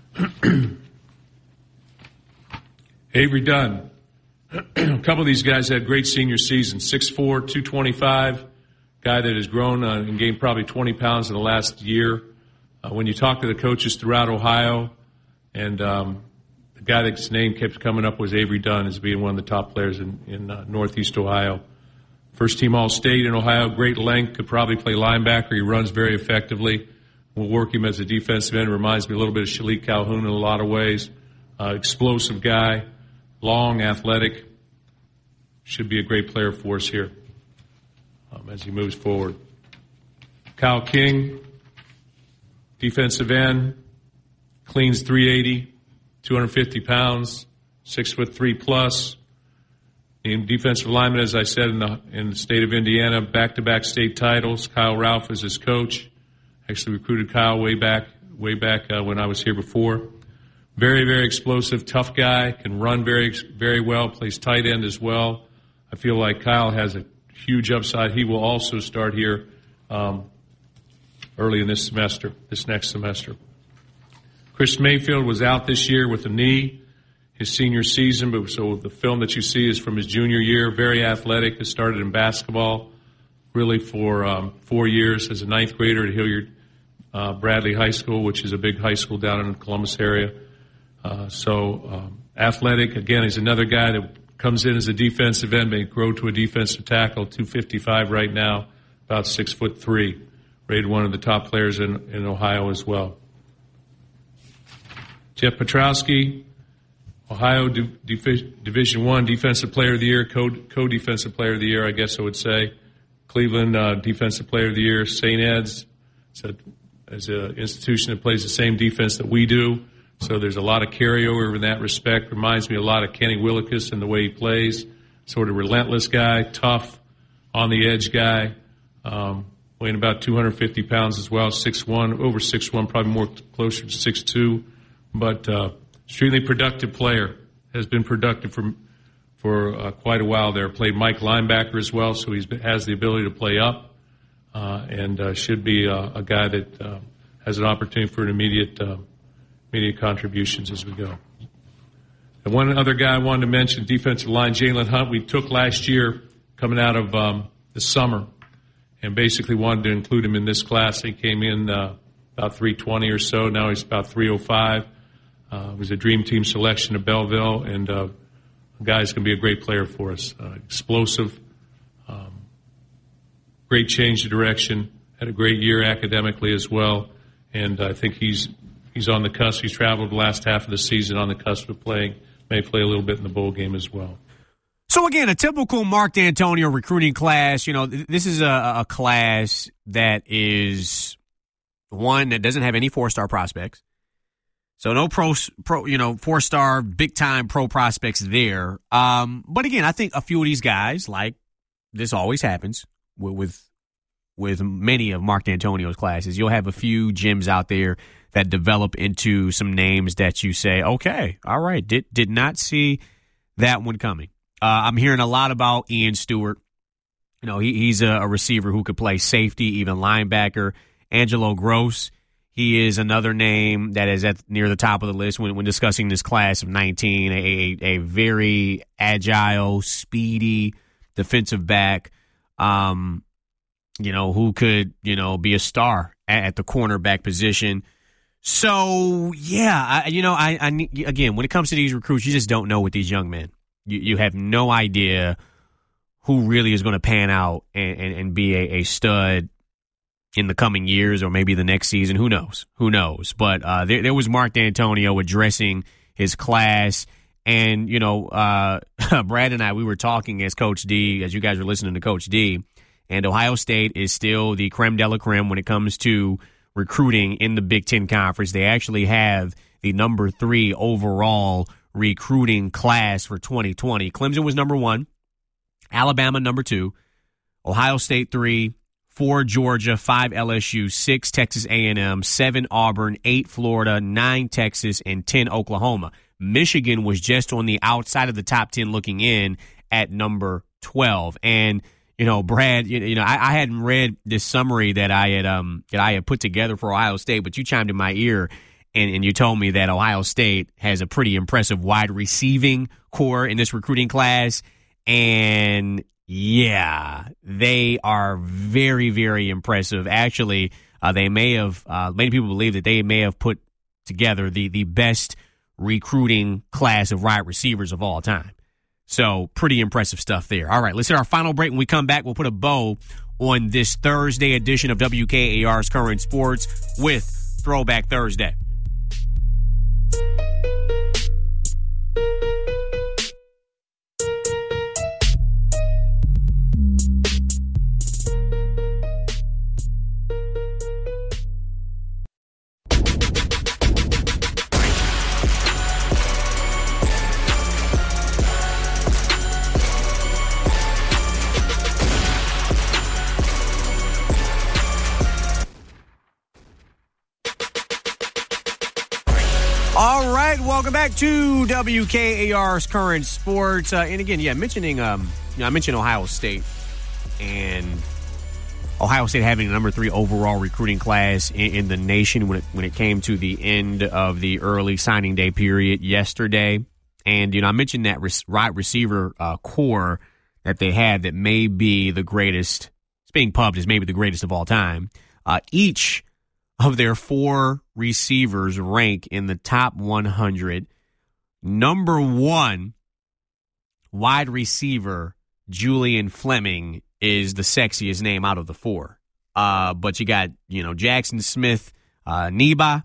Avery Dunn. A couple of these guys had great senior seasons. 6'4", 225. Guy that has grown and gained probably 20 pounds in the last year. When you talk to the coaches throughout Ohio, and the guy that's name kept coming up was Avery Dunn as being one of the top players in Northeast Ohio. First team All-State in Ohio, great length, could probably play linebacker. He runs very effectively. We'll work him as a defensive end. Reminds me a little bit of Shalik Calhoun in a lot of ways. Explosive guy, long, athletic. Should be a great player for us here as he moves forward. Kyle King, defensive end, cleans 380, 250 pounds, 6'3" plus. In defensive lineman, as I said, in the state of Indiana, back-to-back state titles. Kyle Ralph is his coach. Actually recruited Kyle way back when I was here before. Very, very explosive, tough guy, can run very, very well, plays tight end as well. I feel like Kyle has a huge upside. He will also start here early in this next semester. Chris Mayfield was out this year with a knee, his senior season, but so the film that you see is from his junior year. Very athletic, has started in basketball really for 4 years as a ninth grader at Hilliard Bradley High School, which is a big high school down in the Columbus area. Athletic. Again, he's another guy that comes in as a defensive end, may grow to a defensive tackle, 255 right now, about 6'3", rated one of the top players in Ohio as well. Jeff Petrowski, Ohio Division I Defensive Player of the Year, co-Defensive Player of the Year, I guess I would say. Cleveland Defensive Player of the Year. St. Ed's is an institution that plays the same defense that we do. So there's a lot of carryover in that respect. Reminds me a lot of Kenny Willekes in the way he plays. Sort of relentless guy, tough, on the edge guy, weighing about 250 pounds as well, 6'1", over 6'1", probably more closer to 6'2", but extremely productive player. Has been productive for quite a while there. Played Mike linebacker as well, so he has the ability to play up, and should be a guy that has an opportunity for an immediate contributions as we go. And one other guy I wanted to mention, defensive line, Jalen Hunt, we took last year coming out of the summer and basically wanted to include him in this class. He came in about 320 or so. Now he's about 305. Was a dream team selection at Belleville, and the guy's going to be a great player for us. Explosive, great change of direction, had a great year academically as well, and I think he's on the cusp. He's traveled the last half of the season on the cusp of playing. May play a little bit in the bowl game as well. So, again, a typical Mark D'Antonio recruiting class. You know, this is a class that is one that doesn't have any four-star prospects. So no four-star, big-time pro prospects there. But, again, I think a few of these guys, like this always happens with many of Mark D'Antonio's classes, you'll have a few gems out there that develop into some names that you say, okay, all right, did not see that one coming. I'm hearing a lot about Ian Stewart. You know, he's a receiver who could play safety, even linebacker. Angelo Gross, he is another name that is near the top of the list when discussing this class of 19, a very agile, speedy defensive back, who could, be a star at the cornerback position. So, yeah, I again, when it comes to these recruits, you just don't know with these young men. You have no idea who really is going to pan out and be a stud in the coming years or maybe the next season. Who knows? But there was Mark D'Antonio addressing his class. And, Brad and I, we were talking as Coach D, as you guys were listening to Coach D, and Ohio State is still the creme de la creme when it comes to recruiting in the Big Ten Conference. They actually have the number 3 overall recruiting class for 2020. Clemson was number 1, Alabama number 2, Ohio State 3, 4 Georgia, 5 LSU, 6 Texas A&M, 7 Auburn, 8 Florida, 9 Texas, and 10 Oklahoma. Michigan was just on the outside of the top 10 looking in at number 12. And Brad, I hadn't read this summary that I had put together for Ohio State, but you chimed in my ear and you told me that Ohio State has a pretty impressive wide receiving core in this recruiting class. And yeah, they are very, very impressive. Actually, they may have, many people believe that they may have put together the best recruiting class of wide receivers of all time. So pretty impressive stuff there. All right, let's hit our final break. When we come back, we'll put a bow on this Thursday edition of WKAR's Current Sports with Throwback Thursday. All right, welcome back to WKAR's Current Sports. And again, I mentioned Ohio State, and Ohio State having the number 3 overall recruiting class in the nation when it came to the end of the early signing day period yesterday. And I mentioned that wide receiver core that they had that may be the greatest. It's being pubbed as maybe the greatest of all time. Each of their 4 receivers rank in the top 100. Number 1 wide receiver, Julian Fleming, is the sexiest name out of the 4. But you got, Jackson Smith, Neba,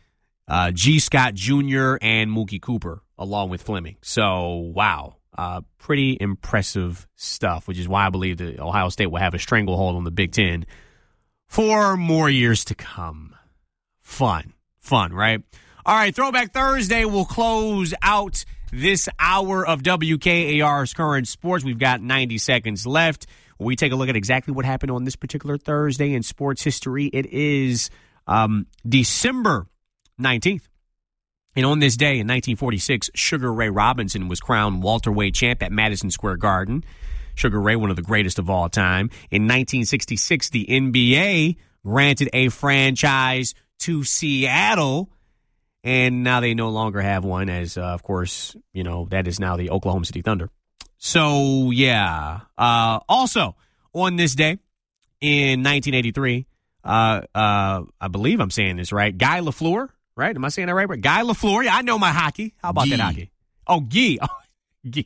G. Scott Jr., and Mookie Cooper, along with Fleming. So, wow. Pretty impressive stuff, which is why I believe that Ohio State will have a stranglehold on the Big Ten for more years to come. Fun, right? All right, Throwback Thursday will close out this hour of WKAR's Current Sports. We've got 90 seconds left. We take a look at exactly what happened on this particular Thursday in sports history. It is December 19th. And on this day in 1946, Sugar Ray Robinson was crowned welterweight champ at Madison Square Garden. Sugar Ray, one of the greatest of all time. In 1966, the NBA granted a franchise to Seattle, and now they no longer have one as, of course, that is now the Oklahoma City Thunder. So, yeah. Also, on this day in 1983, I believe I'm saying this right, Guy Lafleur, right? Am I saying that right? Guy Lafleur. Yeah, I know my hockey. How about that hockey? Oh, Guy. Oh, Guy.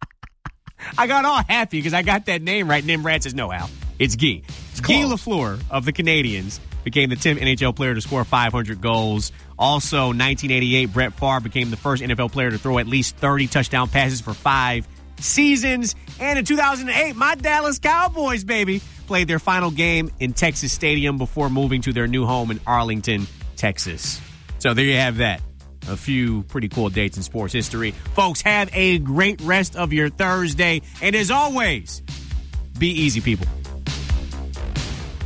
I got all happy because I got that name right. And Brad says, no, Al. It's Guy. Guy Lafleur of the Canadiens became the 10th NHL player to score 500 goals. Also, 1988, Brett Favre became the first NFL player to throw at least 30 touchdown passes for 5 seasons. And in 2008, my Dallas Cowboys, baby, played their final game in Texas Stadium before moving to their new home in Arlington, Texas. So there you have that. A few pretty cool dates in sports history. Folks, have a great rest of your Thursday. And as always, be easy, people.